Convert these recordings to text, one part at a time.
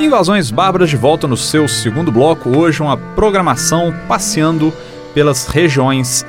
Invasões Bárbaras de volta no seu segundo bloco. Hoje uma programação passeando pelas regiões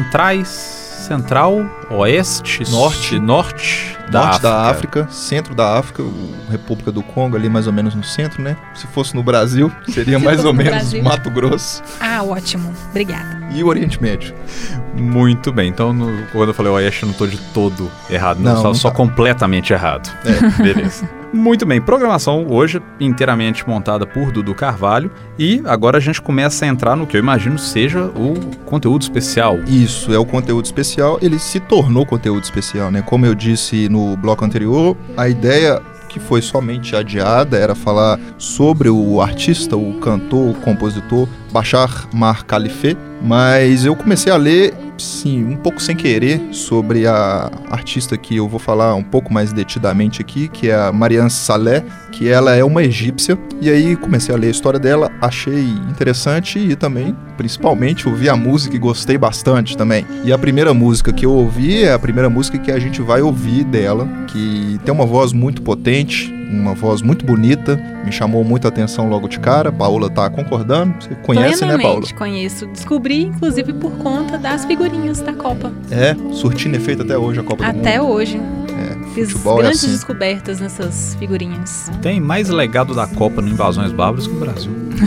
central, oeste, norte da África, centro da África, República do Congo ali mais ou menos no centro, né? Se fosse no Brasil, seria mais ou menos Mato Grosso. Ah, ótimo. Obrigada. E o Oriente Médio. Muito bem, então quando eu falei oeste eu não estou de todo errado, não só completamente errado. Beleza. Muito bem, programação hoje inteiramente montada por Dudu Carvalho e agora a gente começa a entrar no que eu imagino seja o conteúdo especial. Isso, é o conteúdo especial, ele se tornou conteúdo especial, né? Como eu disse no bloco anterior, a ideia que foi somente adiada era falar sobre o artista, o cantor, o compositor Bachar Mar Khalife, mas eu comecei a ler, sim, um pouco sem querer, sobre a artista que eu vou falar um pouco mais detidamente aqui, que é a Mariam Saleh, que ela é uma egípcia, e aí comecei a ler a história dela, achei interessante e também, principalmente, ouvi a música e gostei bastante também. E a primeira música que eu ouvi é a primeira música que a gente vai ouvir dela, que tem uma voz muito potente, uma voz muito bonita, me chamou muita atenção logo de cara. Paola tá concordando, você conhece, né, Paola? Conheço, descobri inclusive por conta das figurinhas da Copa. Surtindo efeito até hoje a Copa do Mundo. Até hoje. Fiz grandes descobertas nessas figurinhas. Tem mais legado da Copa no Invasões Bárbaras que o Brasil.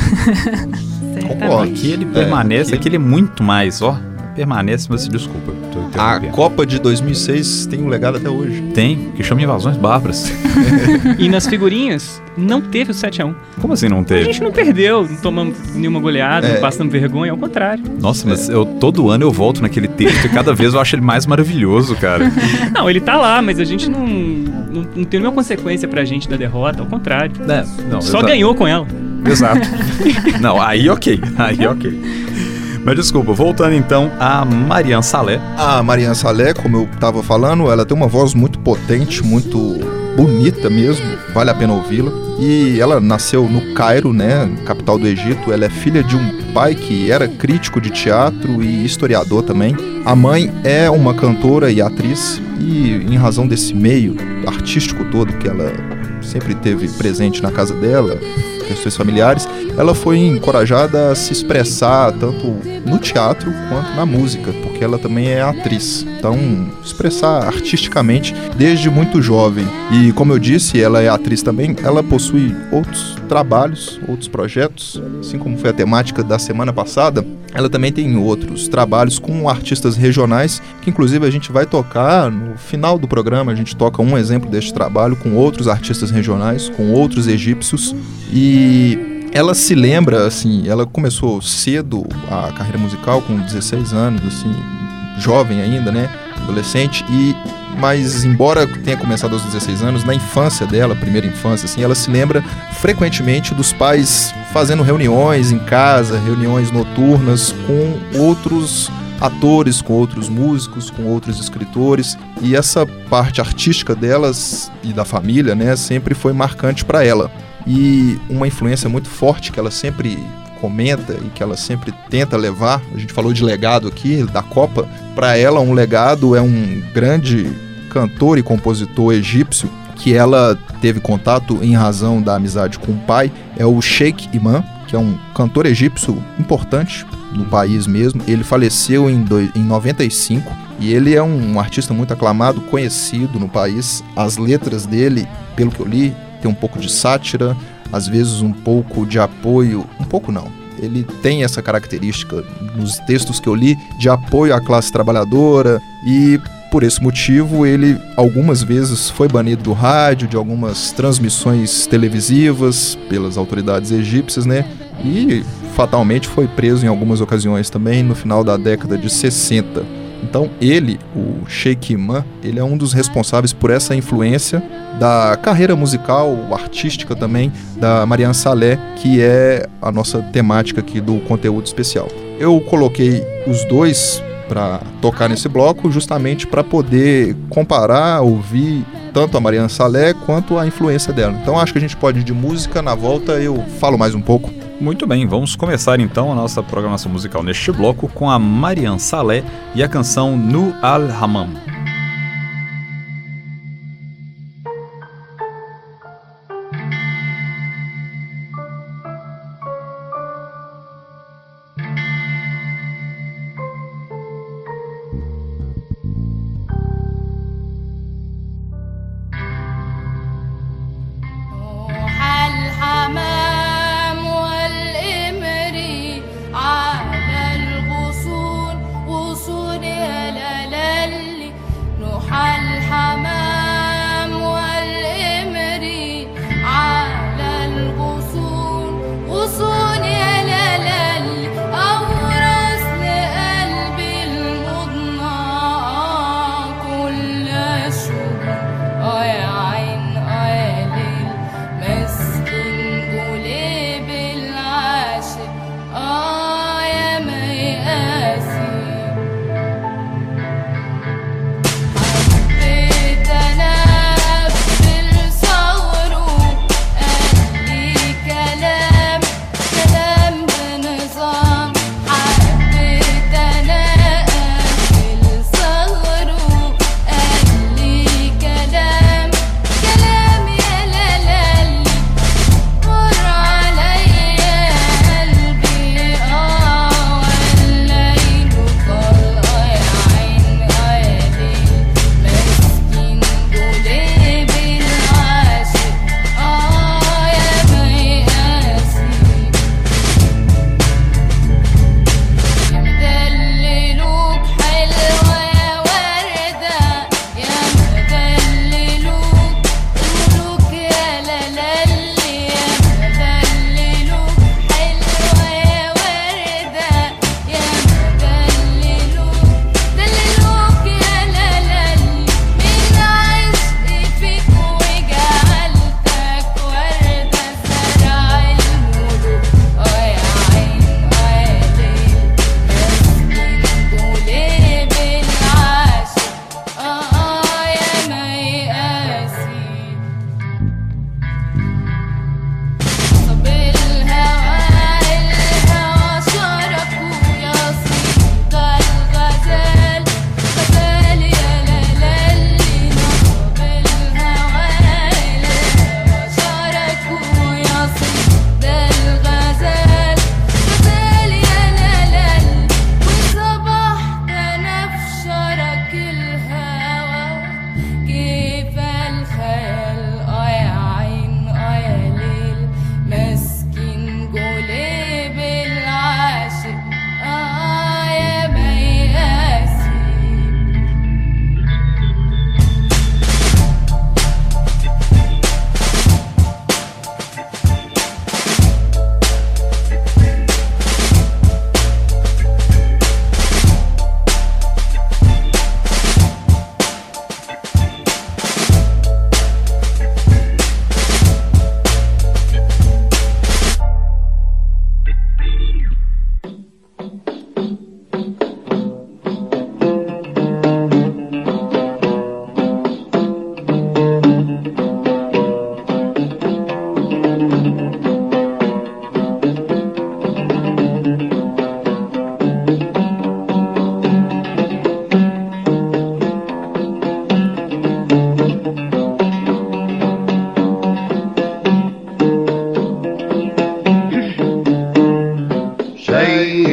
Concordo. Aqui ele permanece, aqui ele é muito mais, permanece, mas desculpa. A Copa de 2006 tem um legado até hoje. Tem, que chama Invasões Bárbaras. E nas figurinhas, não teve o 7-1. Como assim não teve? A gente não perdeu, não tomamos nenhuma goleada, não passamos vergonha, ao contrário. Nossa, mas todo ano eu volto naquele texto e cada vez eu acho ele mais maravilhoso, cara. Não, ele tá lá, mas a gente não tem nenhuma consequência pra gente da derrota, ao contrário. Só ganhou com ela. Exato. Não, aí ok. Mas desculpa, voltando então a Mariam Saleh. A Mariam Saleh, como eu estava falando, ela tem uma voz muito potente, muito bonita mesmo, vale a pena ouvi-la. E ela nasceu no Cairo, né, capital do Egito. Ela é filha de um pai que era crítico de teatro e historiador também. A mãe é uma cantora e atriz e em razão desse meio artístico todo que ela sempre teve presente na casa dela, questões familiares, ela foi encorajada a se expressar tanto no teatro quanto na música, porque ela também é atriz. Então, expressar artisticamente desde muito jovem. E como eu disse, ela é atriz também, ela possui outros trabalhos, outros projetos, assim como foi a temática da semana passada. Ela também tem outros trabalhos com artistas regionais, que inclusive a gente vai tocar no final do programa. A gente toca um exemplo deste trabalho com outros artistas regionais, com outros egípcios. E ela se lembra, assim, ela começou cedo a carreira musical, com 16 anos, assim, jovem ainda, né, adolescente, mas embora tenha começado aos 16 anos, na infância dela, primeira infância, assim, ela se lembra frequentemente dos pais fazendo reuniões em casa, reuniões noturnas com outros atores, com outros músicos, com outros escritores, e essa parte artística delas e da família, né, sempre foi marcante para ela. E uma influência muito forte que ela sempre comenta e que ela sempre tenta levar, a gente falou de legado aqui, da Copa, para ela um legado é um grande cantor e compositor egípcio que ela teve contato em razão da amizade com o pai, é o Sheikh Imam, que é um cantor egípcio importante no país mesmo. Ele faleceu em 95 e ele é um artista muito aclamado, conhecido no país. As letras dele, pelo que eu li, tem um pouco de sátira, às vezes um pouco de apoio, um pouco não, ele tem essa característica nos textos que eu li de apoio à classe trabalhadora e por esse motivo ele algumas vezes foi banido do rádio, de algumas transmissões televisivas pelas autoridades egípcias, né? E fatalmente foi preso em algumas ocasiões também no final da década de 60. Então ele, o Sheikh Imam, ele é um dos responsáveis por essa influência da carreira musical, artística também, da Mariam Saleh, que é a nossa temática aqui do conteúdo especial. Eu coloquei os dois para tocar nesse bloco justamente para poder comparar, ouvir tanto a Mariam Saleh quanto a influência dela. Então acho que a gente pode ir de música, na volta eu falo mais um pouco. Muito bem, vamos começar então a nossa programação musical neste bloco com a Mariam Saleh e a canção Nu Al-Hammam.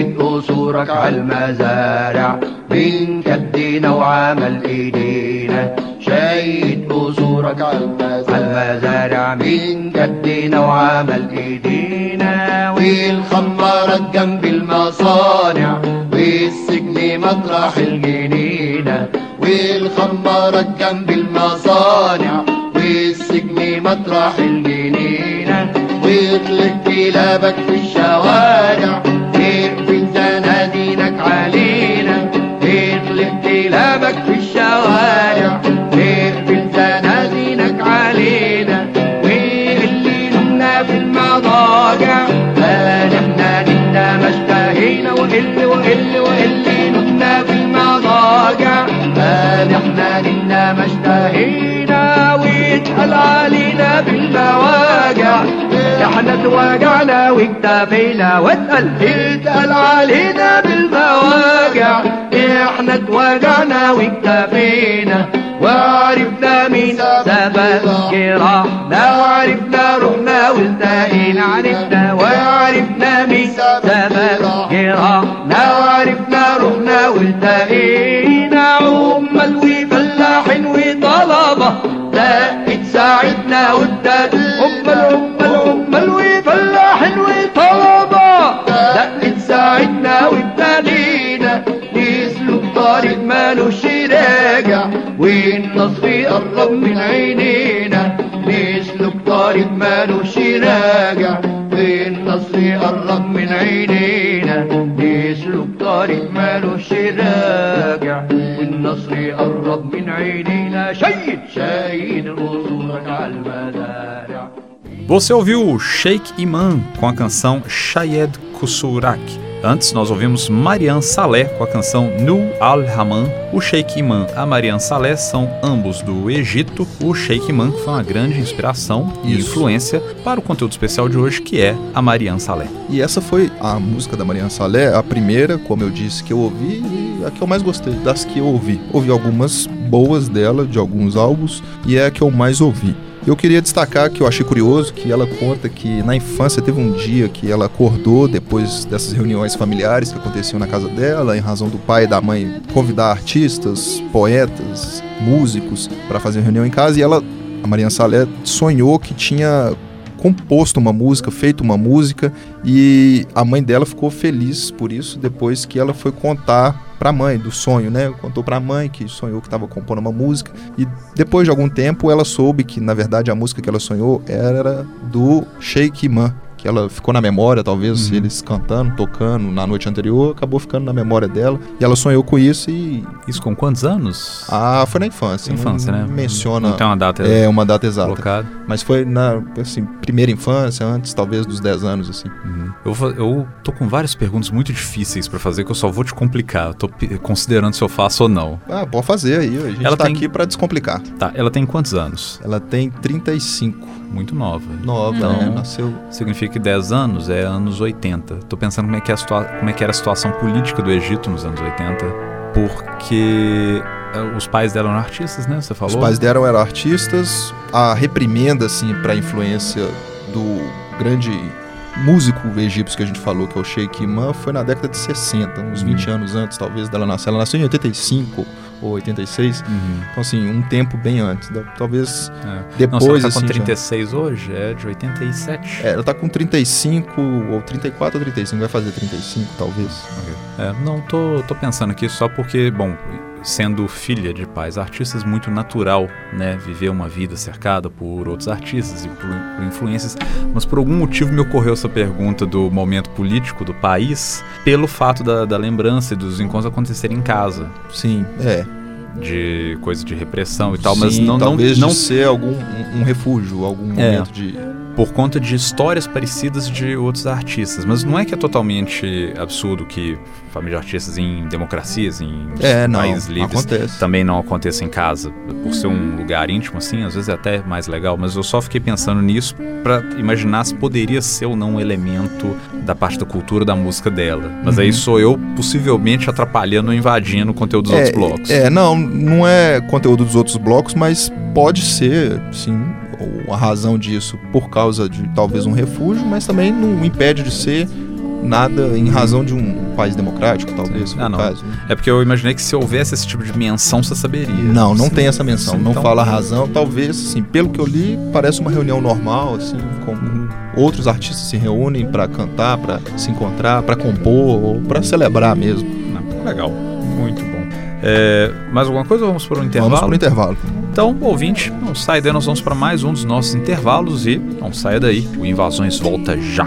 شايد قصورك عالمزارع من كدينا وعمل ايدينا شايد قصورك عالمزارع من كدينا وعمل ايدينا والخمارات جنب المصانع والسجن مطرح الجنينة والخمارات جنب المصانع والسجن مطرح الجنينة ويطلق كلابك في الشوارع اقفل زنادينك علينا اطلق كلابك في الشوارع اقفل زنادينك علينا واللي نمنا في المضاجع احنا نمنا ما اشتهينا واللي نمنا في المضاجع احنا نمنا ما اشتهينا ويتقال علينا بالمواجع احنا اتوجعنا واكتفينا واتقال علينا بالمواجع احنا اتوجعنا واكتفينا وعرفنا مين سبب جراحنا وعرفنا روحنا والتقينا عرفنا وعرفنا مين سبب جراحنا وعرفنا روحنا والتقينا عمال وفلاحين وطلبة دقت ساعدنا وابتدت عمال وفلاحين وطلبة دقت ساعدنا وابتدينا نسلك طريق مالوش راجع والنصر يقرب من عينينا نسلك طريق مالوش راجع والنصر يقرب من عينينا نسلك طريق مالوش راجع والنصر يقرب من عينينا شايد قصورك عالمزارع. Você ouviu Sheikh Imam com a canção Shayed Qusurak. Antes nós ouvimos Mariam Saleh com a canção Nu Al-Haman. O Sheikh Imam e a Mariam Saleh são ambos do Egito. O Sheikh Imam foi uma grande inspiração e influência para o conteúdo especial de hoje, que é a Mariam Saleh. E essa foi a música da Mariam Saleh, a primeira, como eu disse, que eu ouvi e a que eu mais gostei das que eu ouvi. Ouvi algumas boas dela, de alguns álbuns, e é a que eu mais ouvi. Eu queria destacar que eu achei curioso que ela conta que na infância teve um dia que ela acordou depois dessas reuniões familiares que aconteciam na casa dela, em razão do pai e da mãe convidar artistas, poetas, músicos para fazer reunião em casa, e ela, a Mariam Saleh, sonhou que tinha composto uma música, feito uma música, e a mãe dela ficou feliz por isso depois que ela foi contar para a mãe do sonho, né? Contou para a mãe que sonhou que estava compondo uma música, e depois de algum tempo ela soube que na verdade a música que ela sonhou era do Sheikh Imam, que ela ficou na memória, talvez eles cantando, tocando na noite anterior, acabou ficando na memória dela, e ela sonhou com isso. E isso com quantos anos? Ah, foi na infância. Infância, não, né? Menciona. Não tem uma data. É, uma data exata. Colocada. Mas foi na, assim, primeira infância, antes talvez dos 10 anos, assim. Eu tô com várias perguntas muito difíceis pra fazer, que eu só vou te complicar. Eu tô considerando se eu faço ou não. Ah, pode fazer aí, a gente tá aqui pra descomplicar. Tá, ela tem quantos anos? Ela tem 35. Muito nova. Nova, então, né? Nasceu... Significa que 10 anos é anos 80. Tô pensando como é que era a situação política do Egito nos anos 80, porque os pais dela eram artistas, né? Você falou? Os pais dela eram artistas. A reprimenda, assim, pra influência do grande músico egípcio que a gente falou, que é o Sheikh Imam, foi na década de 60, uns 20 anos antes, talvez, dela nascer. Ela nasceu em 85 ou 86, então assim, um tempo bem antes, talvez depois. Não, ela tá com assim, 36 já... hoje, é de 87. Ela tá com 35, ou 34 ou 35, vai fazer 35 talvez. Não, tô pensando aqui só porque, bom, sendo filha de pais artistas, muito natural, né, viver uma vida cercada por outros artistas e por influências, mas por algum motivo me ocorreu essa pergunta do momento político do país, pelo fato da lembrança e dos encontros acontecerem em casa. Sim, de coisa de repressão e tal, sim, mas não talvez não ser um refúgio, algum momento de... Por conta de histórias parecidas de outros artistas. Mas não é que é totalmente absurdo que família de artistas em democracias, em países livres, também não aconteça em casa. Por ser um lugar íntimo, assim, às vezes é até mais legal. Mas eu só fiquei pensando nisso pra imaginar se poderia ser ou não um elemento da parte da cultura da música dela. Mas aí sou eu possivelmente atrapalhando ou invadindo o conteúdo dos outros blocos. Não é conteúdo dos outros blocos, mas pode ser, sim, a razão disso por causa de talvez um refúgio, mas também não impede de ser nada em razão de um país democrático, talvez, não. caso. É porque eu imaginei que se houvesse esse tipo de menção, você saberia. Não tem essa menção, não então... fala a razão. Talvez, assim, pelo que eu li, parece uma reunião normal, assim, como outros artistas se reúnem para cantar, para se encontrar, para compor ou para celebrar mesmo. Legal, muito bom. Mais alguma coisa ou vamos para um intervalo? Vamos para o intervalo. Então, ouvinte, não sai daí, nós vamos para mais um dos nossos intervalos e não saia daí, o Invasões volta já.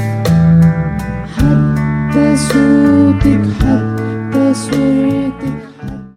صوتك حتى صورتك